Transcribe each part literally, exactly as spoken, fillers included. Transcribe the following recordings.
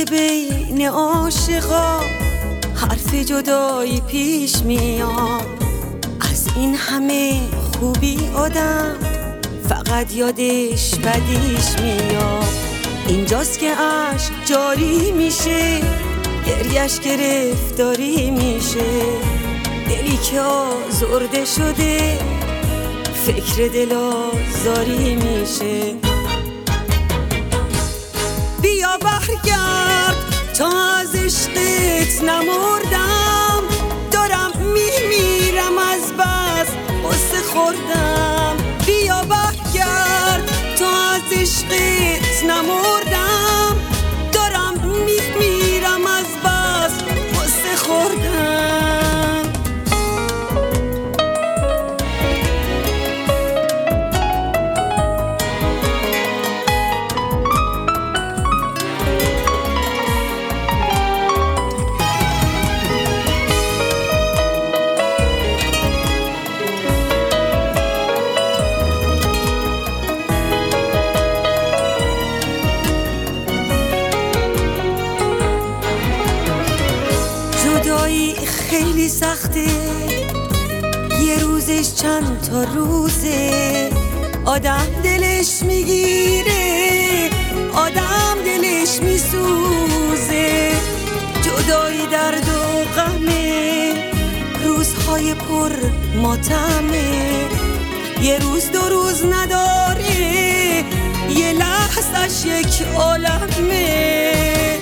که بین عاشقا حرف جدایی پیش میاد، از این همه خوبی آدم فقط یادش بدیش میاد. اینجاست که عشق جاری میشه، گریش گرفتاری میشه، دلی که آزرده شده فکر دل آزاری میشه. بیا برگرد تا از عشقت نمردم، دارم میمیرم از بس قصه خوردم. بیا برگرد تا از عشقت نمردم، دارم میمیرم از بس قصه خوردم. جدایی خیلی سخته، یه روزش چند تا روزه، آدم دلش میگیره، آدم دلش میسوزه. جدایی درد و غمه، روزهای پر ماتمه، یه روز دو روز نداره، یه لحظهش یک عالمه.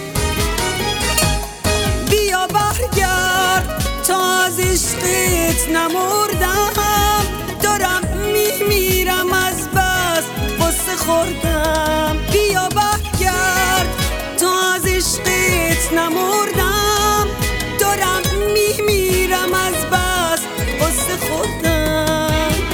بیا برگرد تا از عشقت نمردم، دارم میمیرم از بس قصه خوردم. بیا برگرد تا از عشقت نمردم، دارم میمیرم از بس قصه خوردم.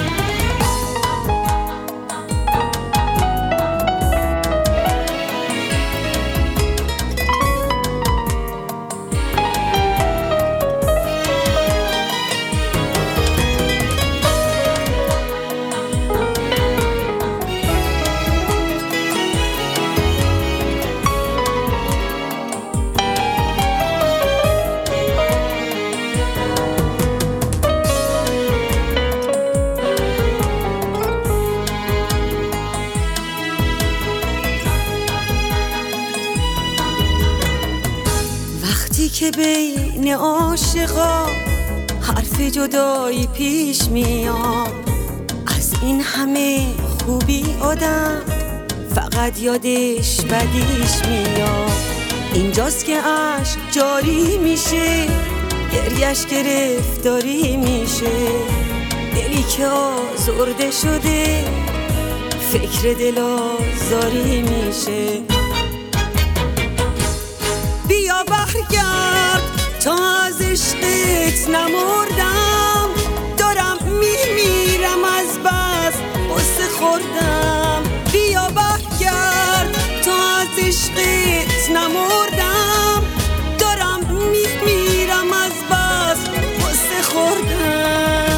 وقتی که بین عاشقا حرف جدایی پیش میاد، از این همه خوبی آدم فقط یادش بدیش میاد. اینجاست که عشق جاری میشه، گریش گرفتاری میشه، دلی که آزرده شده فکر دل آزاری میشه. بیا برگرد تا از عشقت نمردم، دارم میمیرم از بس قصه خوردم. بیا برگرد تا از عشقت نمردم، دارم میمیرم از بس قصه خوردم.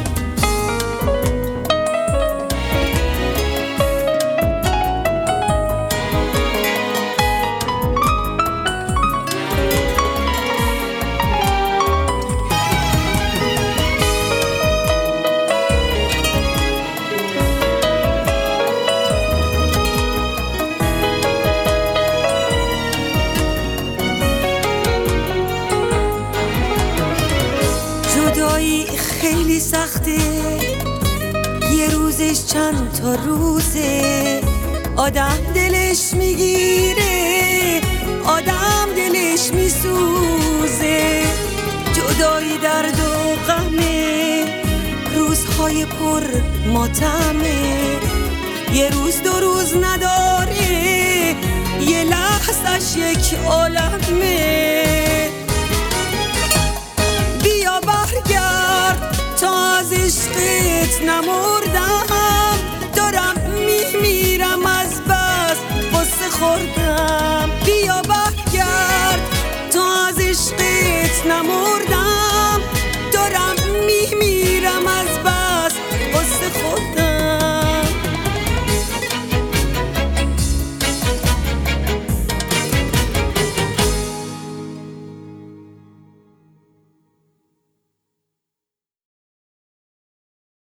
جدایی خیلی سخته، یه روزش چند تا روزه، آدم دلش میگیره، آدم دلش میسوزه. جدایی درد و غمه، روزهای پر ماتمه، یه روز دو روز نداره، یه لحظهش یک عالمه. بیا برگرد تا از عشقت نمردم، دارم میمیرم از بس قصه خوردم.